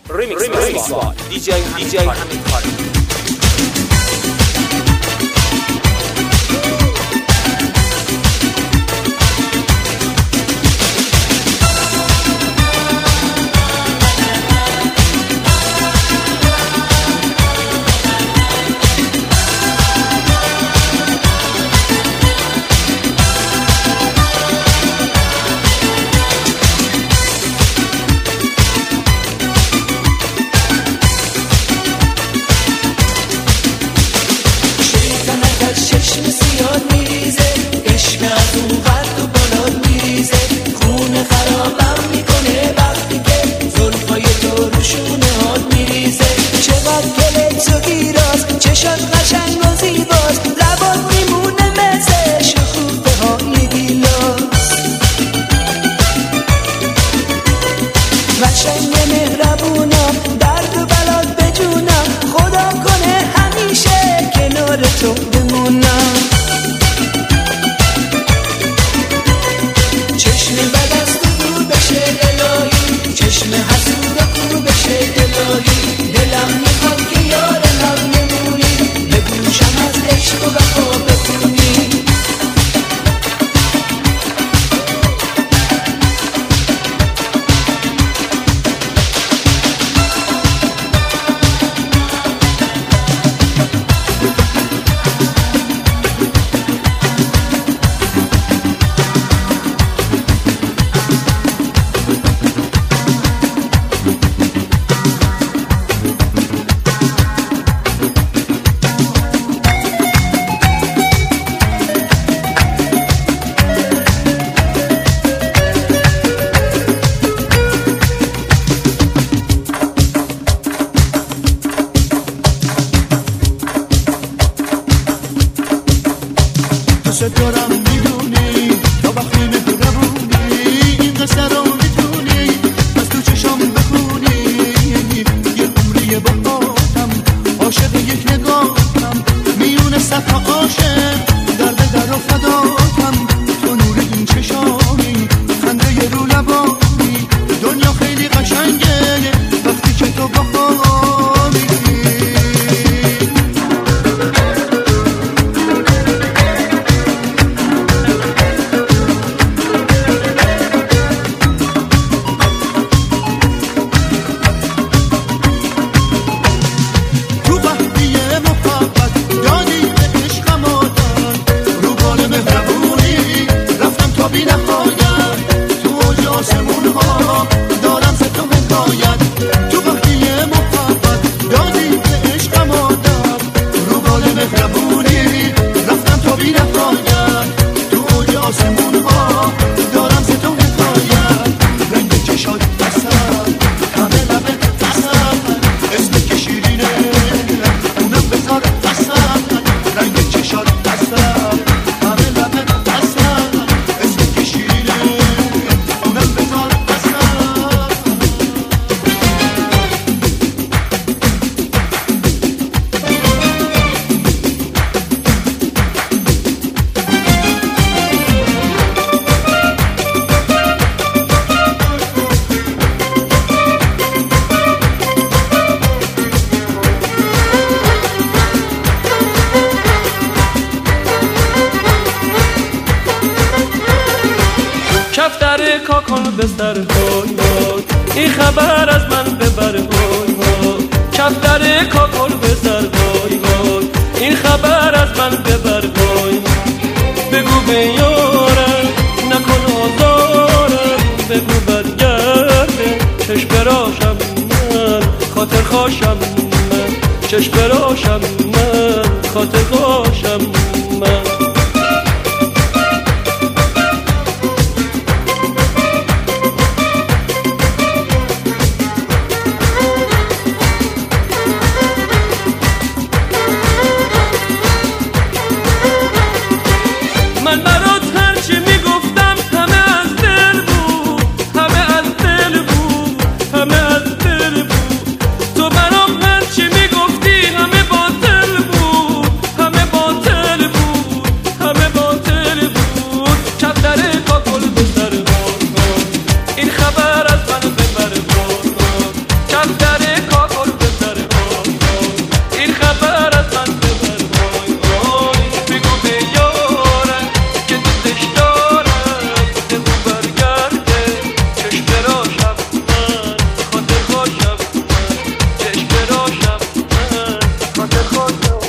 Remix by DJ Hamid Khan. کفتر کاکل بستر های های این خبر از من ببر های های کفتر کاکل بستر های های این خبر از من ببر های بگو به یارم نکن آزارم بگو برگرده چشم براشم من خاطر خواشم من چشم براشم من خاطر خواشم من همه باطل بود کفتر کاکل به سر این خبر از من ببر بگو به یارم که دوستش دارم بگو برگرده چشم راشم من خاطر خوشم من چشم راشم من خاطر خوشم.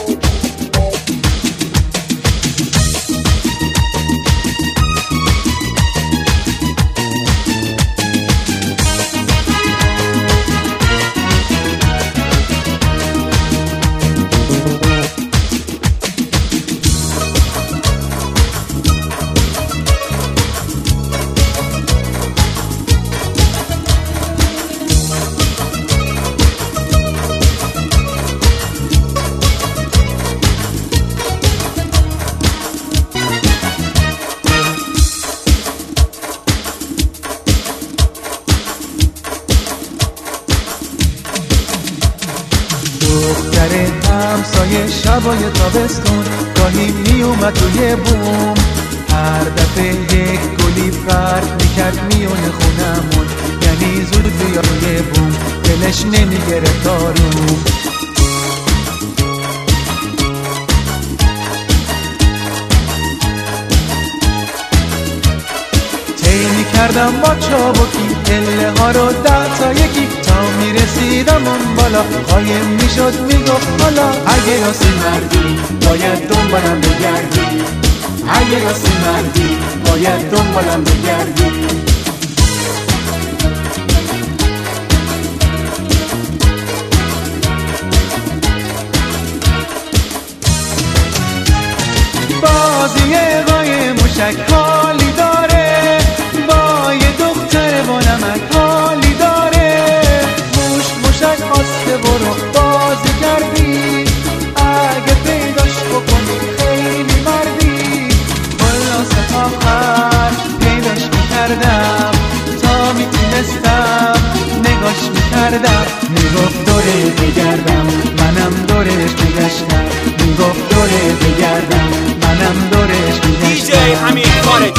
دختر همسایه شبای تابستون گاهی می اومد توی بوم، هر دفعه یک گلی فرق میکرد میونه خونمون، یعنی زود بیا روی بوم دلش نمیگرفت آروم. کردم با چابکی پله ها رو 10 تا یکی تا میرسیدم اون بالا، قایم میشد میگفت حالا اگه راستی مردی باید دنبالم بگردی، اگه راستی مردی باید دنبالم بگردی. بازی قایم موشک حالی داره، با یه دختر با نمک حالی داره، موشک آسته برو بازی کردی، اگه پیداش بکنی خیلی مردی. خلاصه آخر پیداش میکردم تا میتونستم نگاش میکردم، میگفت دوره بگردم منم دورش میگشتم، میگفت دوره بگردم منم دورش میگشتم. دیجی همین کاره.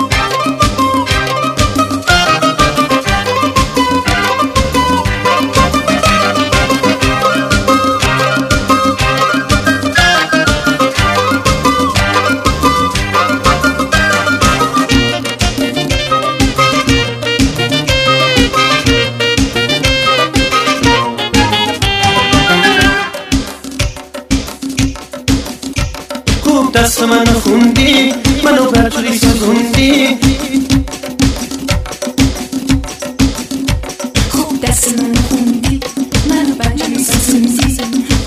دست منو خوندی منو برجوری سوزوندی، خوب دست منو خوندی منو برجوری سوزوندی.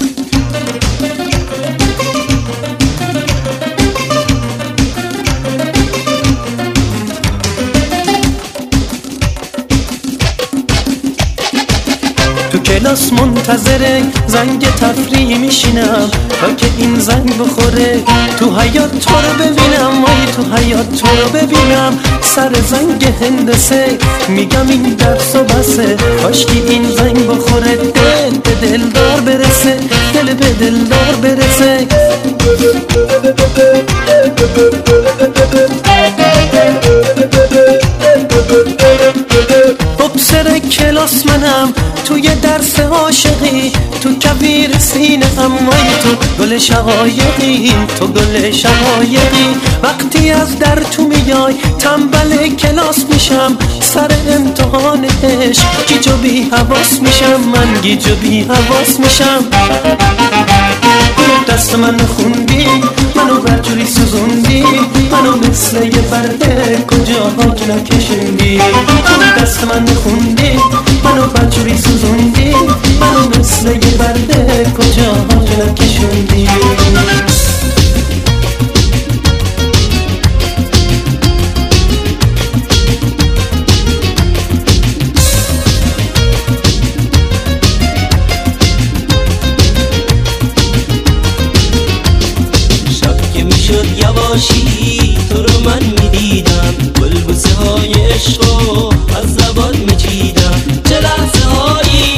تو کلاس منتظر زنگ تفریح میشینم تا که این زنگ بخوره، تو حیاط تو رو ببینم وای تو حیاط تو رو ببینم، سر زنگ هندسه میگم این درس و بسه، کاشکی این زنگ بخوره دل به دلدار برسه، دل به دلدار برسه. افسر کلاس منم توی درس عاشقی، تو کویر سینه وای تو گل شقایقی، تو گل شقایقی. وقتی از در تو میای تنبل کلاس میشم، سر امتحان عشق گیج و بی حواس میشم، من گیج و بی حواس میشم. دست منو خوندی منو برجوری سوزوندی، منو مثل یه برده کجاها که نکشوندی. دست منو خوندی منو برجوری سوزوندی، منو مثل یه برده کجاها که نکشوندی. یواشی تو رو من میدیدم، بلبوسه های عشق از زبان میچیدم، چه لحظه هایی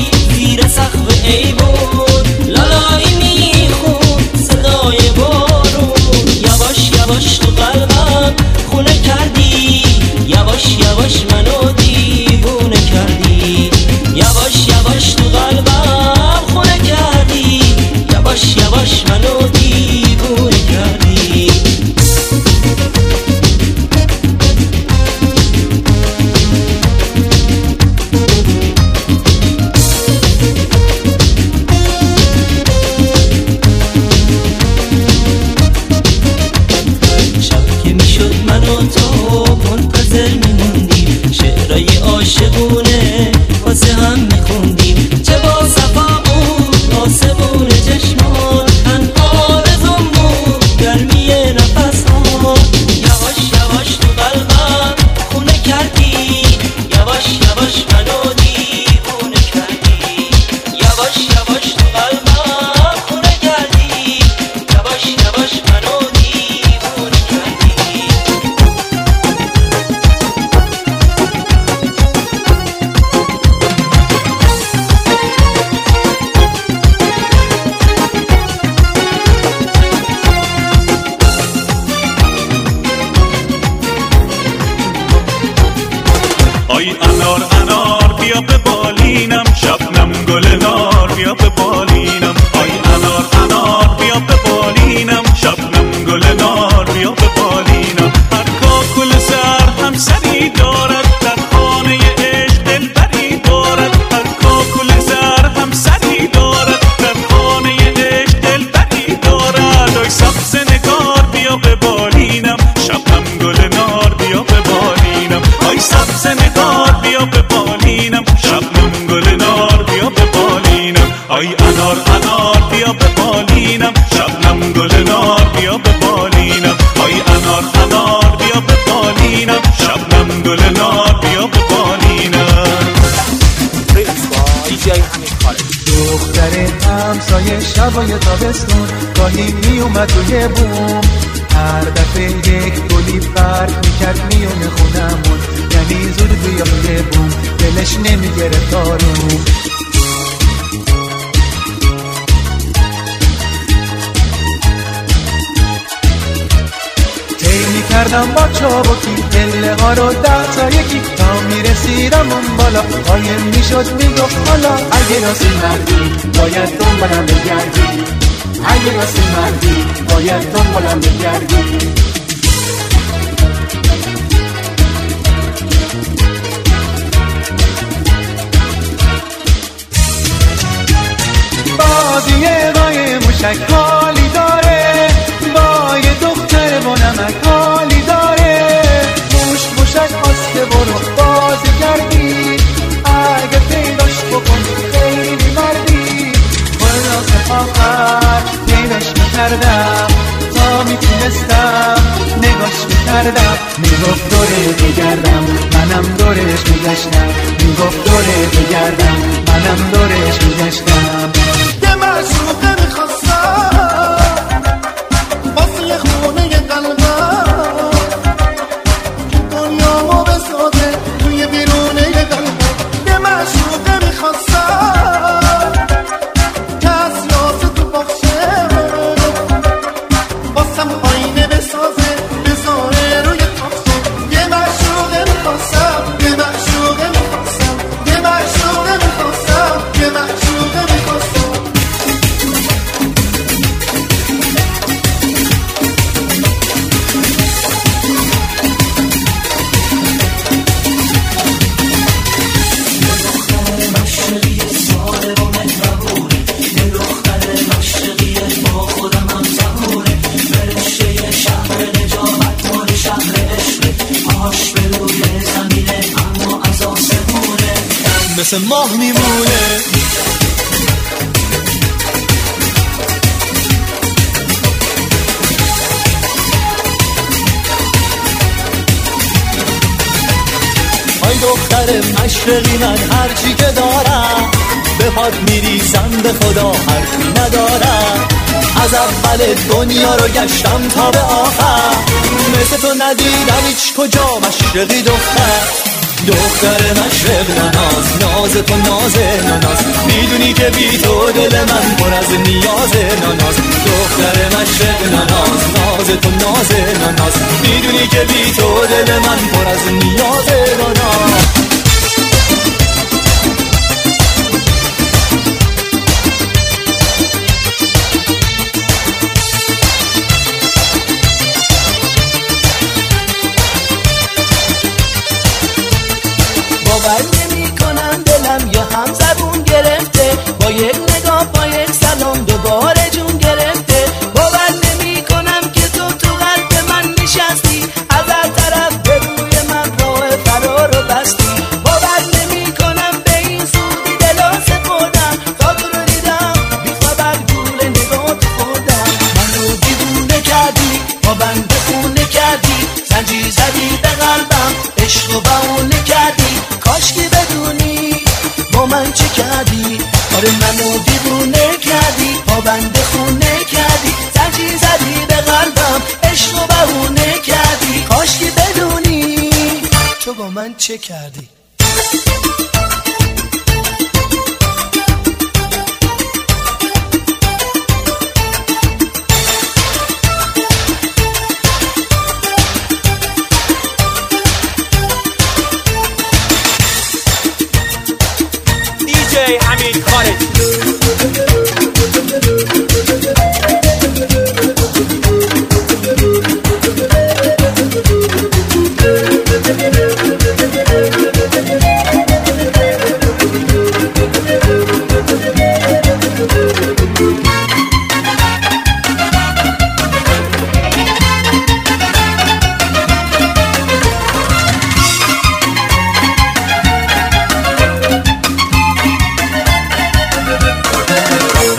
های انار انار بیا به بالینم، شبنم گل نار بیا به بالینم، های انار انار بیا به بالینم، شبنم گل نار بیا به بالینم. دختر همسایه شبای تابستون گاهی می اومد روی بوم، هر دفعه یک گلی فرق میکرد میونه خونمون، یعنی زود بیا روی بوم دلش نمیگرفت آروم. کردم با چابکی پله ها رو 10 تا یکی تا میرسیدم اون بالا، قایم میشد میگفت حالا اگه راستی مردی باید دنبالم بگردی، اگه راستی مردی باید دنبالم بگردی. بازی قای موشک حالی داره، با یه دختر با نمک حالی داره، موشک آسته برو بازی کردی، اگه پیداش بکن خیلی مردی. خلاص آخر پیداش میکردم تا میتونستم نگاش میکردم، میگفت دوره بگردم منم دورش میگشتم، میگفت دوره بگردم منم دورش میگشتم. یه معشوقه میخواستم واسه یه خونه قلبم، دنیامو بسازه توی بیرونه قلبم. یه معشوقه میخواستم که از یاسه تو باخشه واسم آینه بسازه بذاره روی تاخته. یه معشوقه میخواستم، یه معشوقه میخواستم، یه معشوقه میخواستم، یه معشوقه میخواستم. مثل ماه میمونه آی دختر مشرقی من هرچی که دارم به پاد میریزم به خدا حرفی ندارم، از اول دنیا رو گشتم تا به آخر، مثل تو ندیدم هیچ کجا مشرقی دختر مشرق ناز، ناز تو ناز ناز، میدونی که بی تو دل من پر از نیاز ناز. دختر مشرق ناز، ناز تو ناز ناز، میدونی که بی تو دل من پر از نیاز ناز. باور نمی کنم دلم یا هم زبون گرفته، با یک نگاه با یک سلام دوباره جون گرفته. باور نمی کنم که تو قلب من نشستی، از هر طرف به روی من راه فرار رو بستی. باور نمی کنم به این زودی دلو سپردم، تا تو رو دیدم بی خبر گول نگات خوردم. منو دیوونه کردی، با بنده خونه کردی، زنجیر زدی به قلبم، عشق و بهونه کردی. کاشکی بدونی با من چه کردی، آره منو دیوونه کردی، پابند خونه کردی، زنجیر زدی به قلبم، عشق و بهونه کردی. کاشکی بدونی تو با من چه کردی. Hamid Khalid.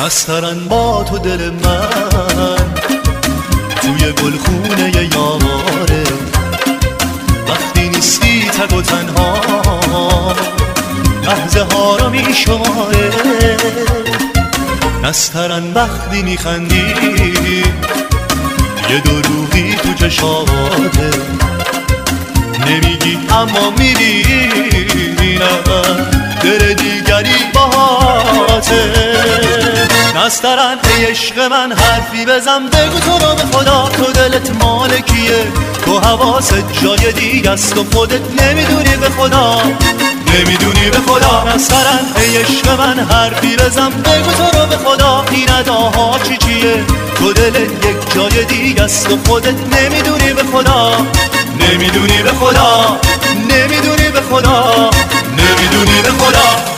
نسترن با تو دل من توی گلخونه یاره، وقتی نیستی تک و تنها لحظه ها رو می شماره. نسترن وقتی می خندی یه دروغی تو چشاته، نمیگی اما میبینم دل دیگری باهاته. نسترن ای عشق من حرفی بزن بگو تو رو به خدا تو دلت مال کیه، تو حواست جای دیگه است و خودت نمیدونی به خدا، نمیدونی به خدا. نسترن ای عشق من حرفی بزن بگو تو رو به خدا این اداها چی چیه، تو دلت یک جای دیگه است و خودت نمیدونی به خدا، نمیدونی به خدا، نمیدونی به خدا، نمیدونی به خدا.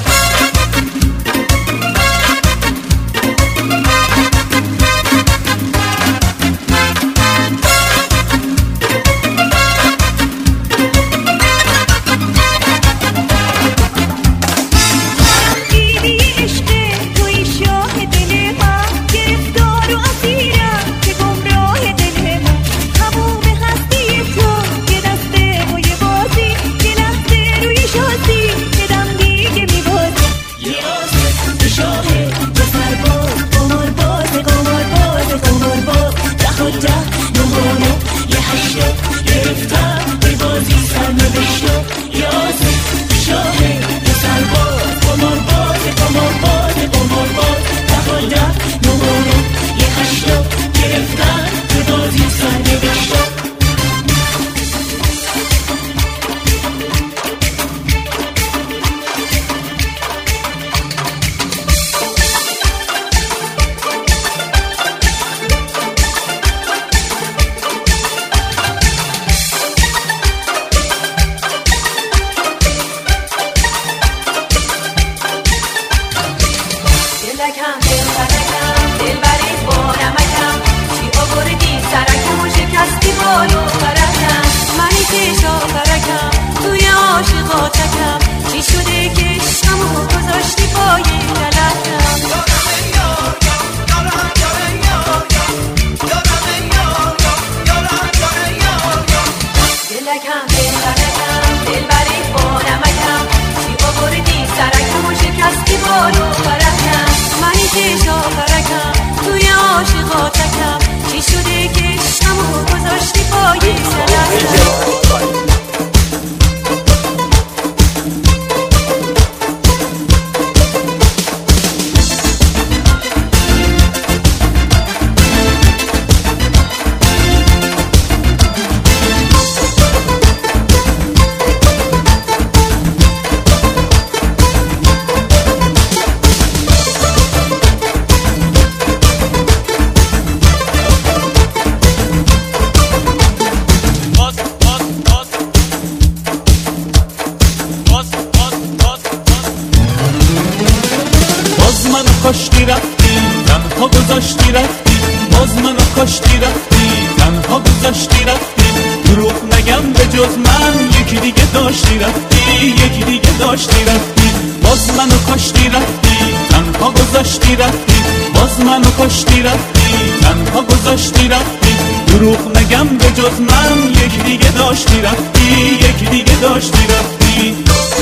کاشتی رفتی تنها گذاشتی رفتی، باز منو کاشتی رفتی تنها گذاشتی رفتی. دروغ نگم به جز من یکی دیگه داشتی رفتی، یکی دیگه داشتی رفتی. باز منو کاشتی رفتی تنها گذاشتی رفتی، باز منو کاشتی رفتی تنها گذاشتی رفتی. دروغ نگم به جز من یکی دیگه داشتی رفتی، یکی دیگه داشتی رفتی.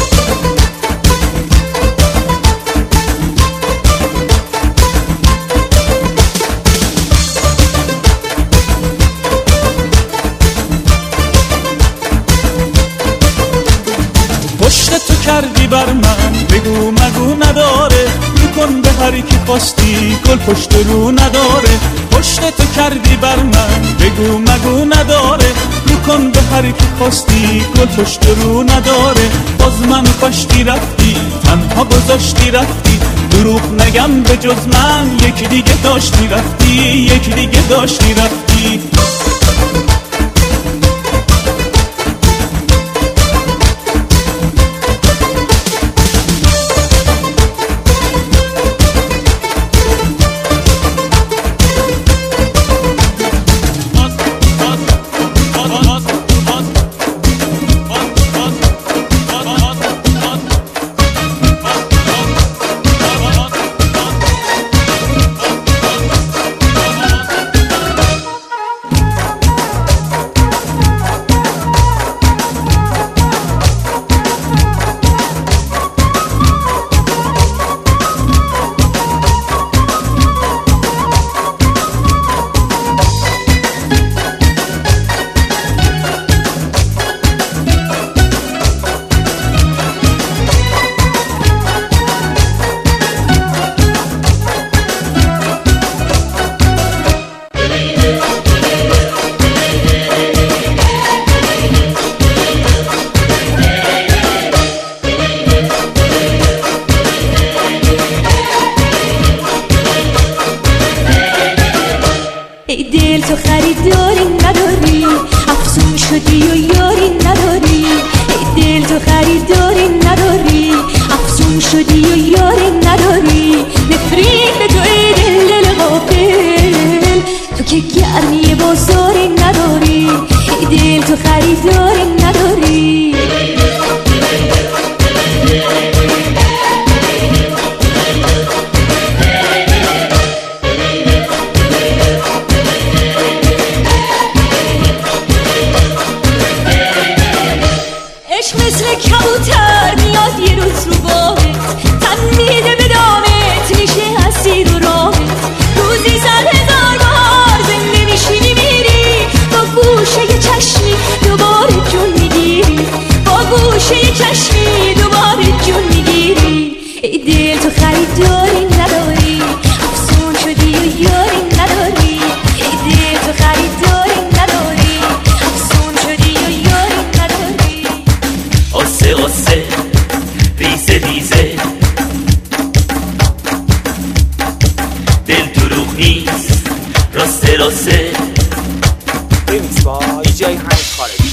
پشت تو کردی بر من بگو مگو نداره، میکن به هر کی خواستی گل پشت رو نداره. پشت تو کردی بر من بگو مگو نداره، میکن به هر کی خواستی گل پشت رو نداره. باز من کاشتی رفتی تنها گذاشتی رفتی، دروغ نگم به جز من یکی دیگه داشتی رفتی، یکی دیگه داشتی رفتی. ای دل تو خریداری نداری، افسون شدی و یاری نداری. ای دل تو خریداری نداری، افسون شدی و یاری نداری. نفرین به تو ای دل غافل، تو که گرمی بازاری نداری. ای دل تو خریداری نداری. عشق مثل کبوتر میاد یه روز رو باغت، تن میده به دامت، میشه اسیر و راهت. روزی 100,000 بار زنده میشینی میری، با گوشه یه چشمی دوباره جون میگیری. با گوشه یه چشمی دوباره جون میگیری. ای دل تو خریداری نداری، افسون شدی و یاری نداری. ای دل تو خریداری نداری، افسون شدی و یاری نداری. آسه آسه ریزه ریزه، دل دروغ نیست راسته راسته. ریمیکس با دیجی حمید خالقی.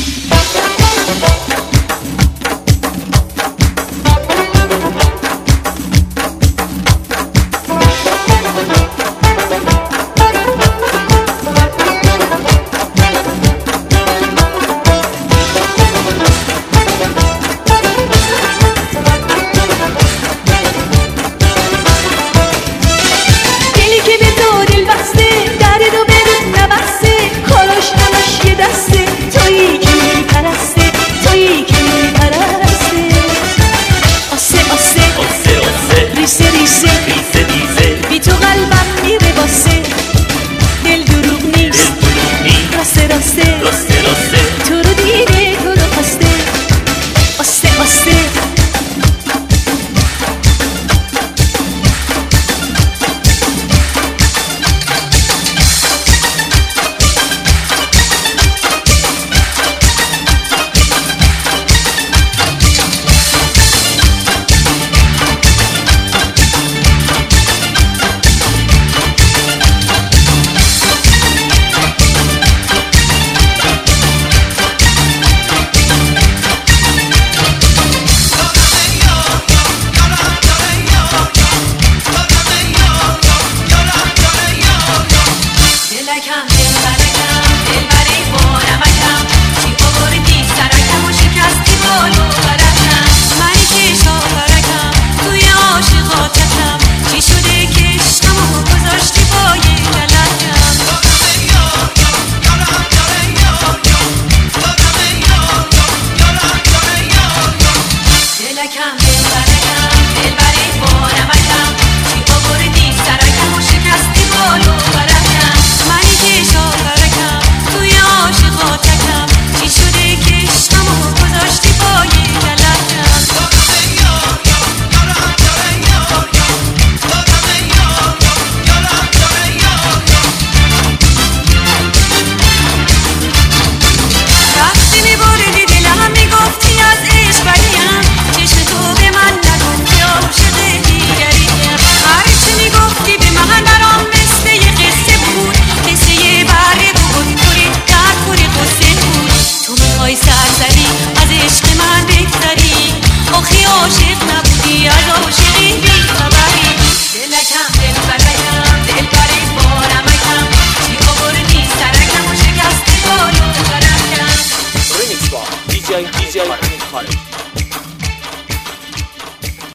دیجی حمید خالقی.